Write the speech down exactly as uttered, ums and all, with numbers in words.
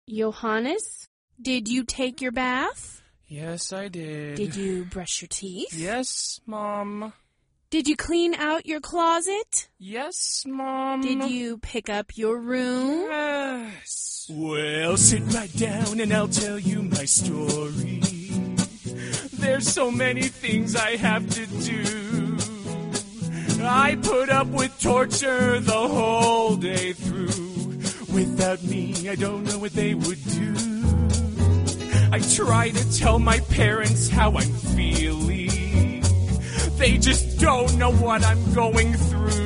Johannes, did you take your bath? Yes, I did. Did you brush your teeth? Yes, Mom. Did you clean out your closet? Yes, Mom. Did you pick up your room? Yes. Well, sit right down and I'll tell you my story. There's so many things I have to do. I put up with torture the whole day through. Without me, I don't know what they would do. I try to tell my parents how I'm feeling. They just don't know what I'm going through.